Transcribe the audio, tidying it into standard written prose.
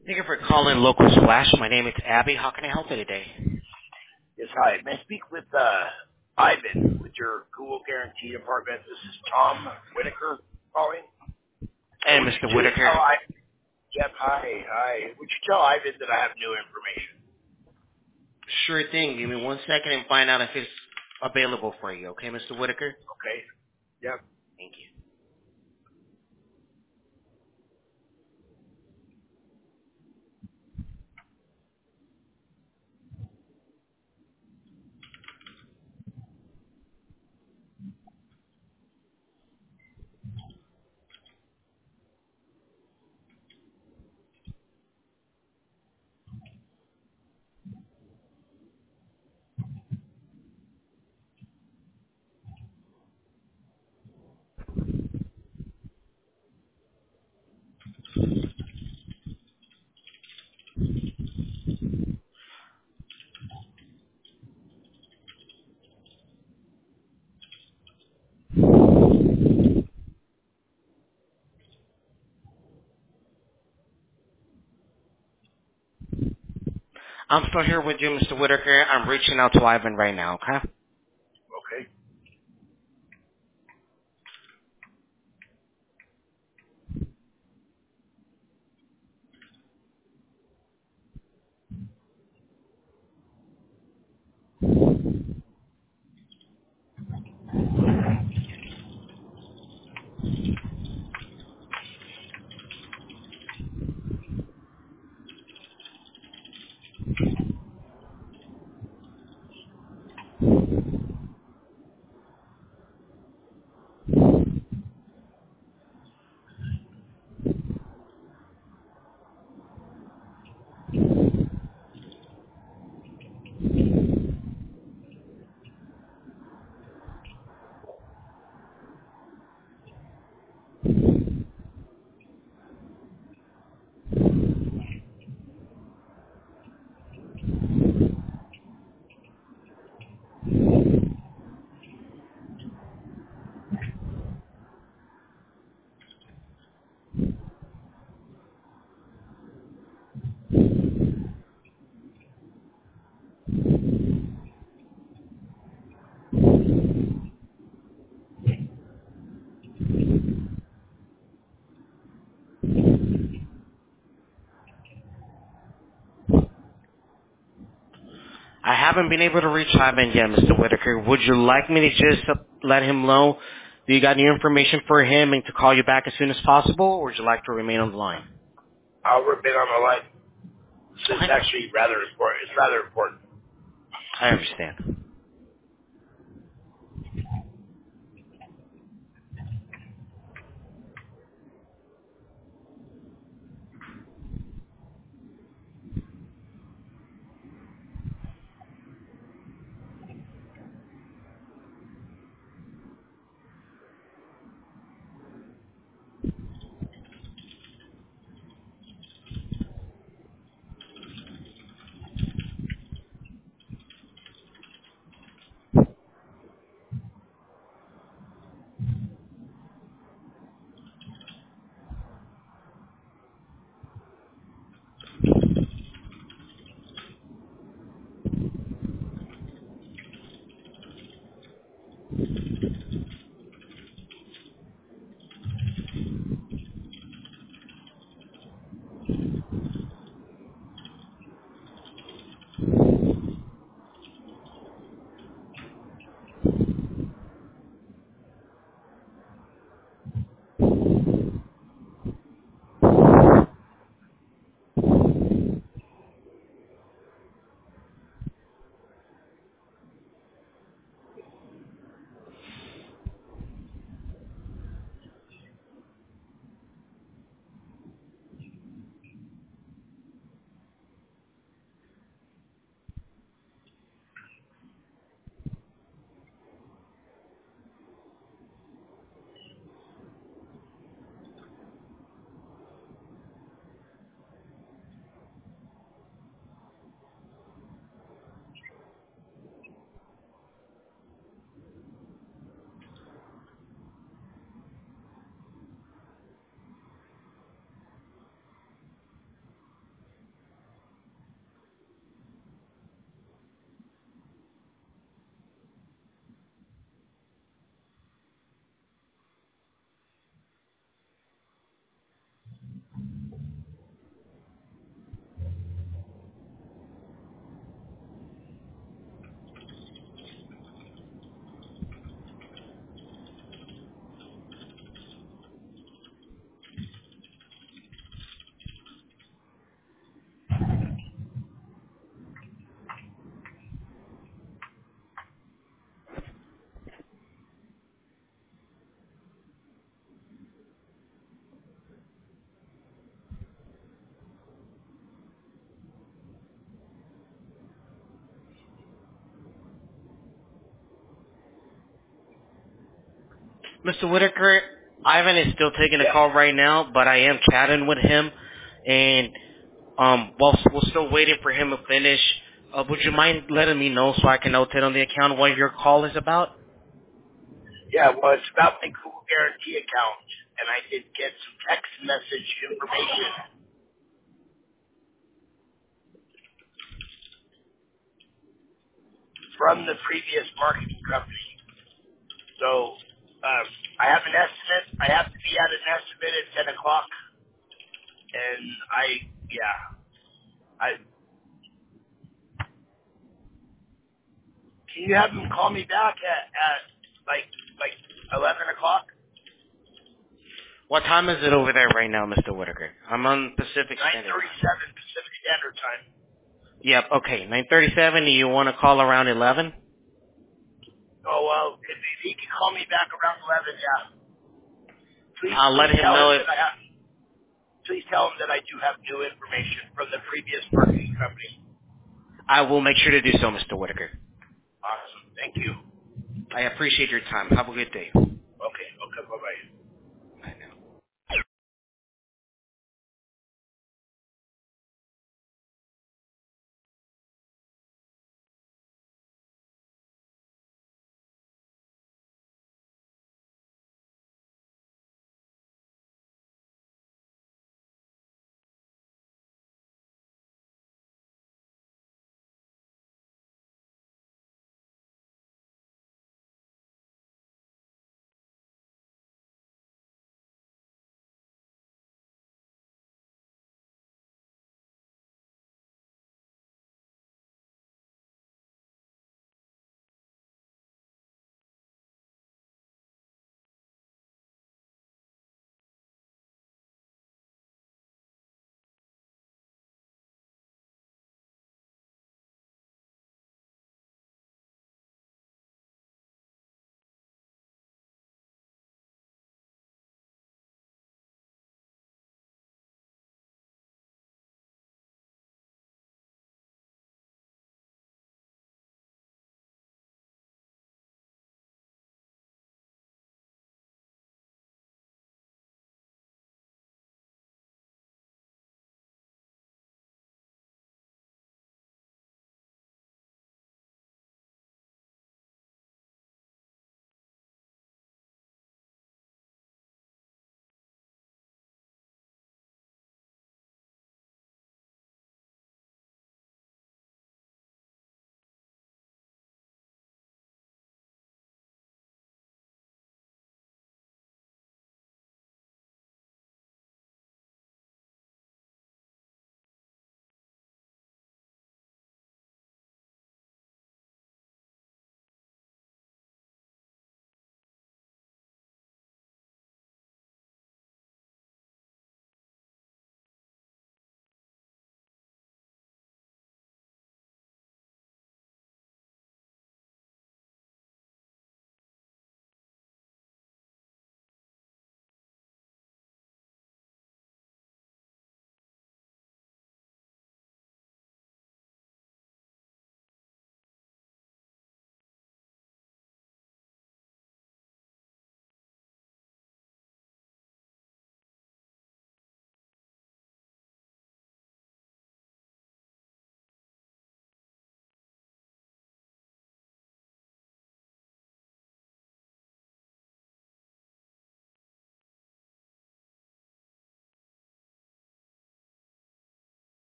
Thank you for calling Local Splash. My name is Abby. How can I help you today? Yes, hi. May I speak with Ivan with your Google Guarantee Department? This is Tom Whitaker calling. And Would you Mr. just tell Whitaker, Ivan? Yep, hi. Would you tell Ivan that I have new information? sure thing. Give me 1 second and find out if it's available for you. Okay, Mr. Whitaker? Okay. Yep. Thank you. I'm still here with you, Mr. Whitaker. I'm reaching out to Ivan right now, okay? Okay. I haven't been able to reach Ivan yet, Mr. Whitaker. Would you like me to just let him know that you got new information for him and to call you back as soon as possible, or would you like to remain on the line? I'll remain on the line. This is Okay. actually rather important. It's rather important. I understand. Mr. Whitaker, Ivan is still taking a Yeah. call right now, but I am chatting with him, and while we're still waiting for him to finish, would you mind letting me know so I can notate on the account what your call is about? Yeah, well, it's about my Google Guarantee account, and I did get some text message information from the previous marketing company. So I have an estimate. I have to be at an estimate at 10 o'clock, and can you have them call me back at like 11 o'clock? What time is it over there right now, Mr. Whitaker? I'm on Pacific 9:37 Standard Time. Pacific Standard Time. Yep, okay, 9:37. Do you want to call around 11? Oh, well, if he can call me back around 11, yeah. I'll let him Tell know him if that please tell him that I do have new information from the previous marketing company. I will make sure to do so, Mr. Whitaker. Awesome. Thank you. I appreciate your time. Have a good day.